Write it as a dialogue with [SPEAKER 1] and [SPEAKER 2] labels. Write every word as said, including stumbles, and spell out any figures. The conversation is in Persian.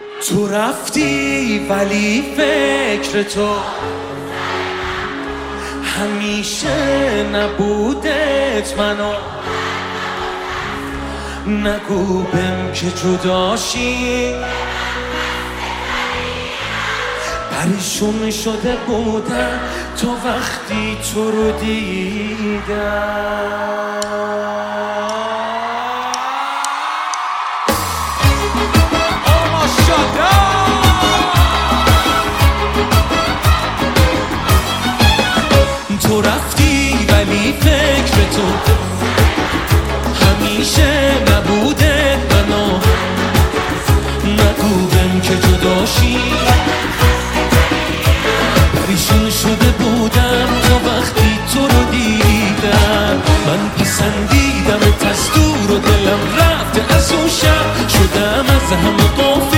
[SPEAKER 1] تو رفتی ولی فکر تو همیشه نبودت منو نگو بهم که جداشی پریشون شده بودم تا وقتی تو رو دیدم. تو رفتی ولی فکر تو همیشه نبوده منو نگو بهم که جداشی پریشون شده بودم تا وقتی تو رو دیدم. من پسندیدم از دور و دلم رفته از اون شب شدم از همه قفل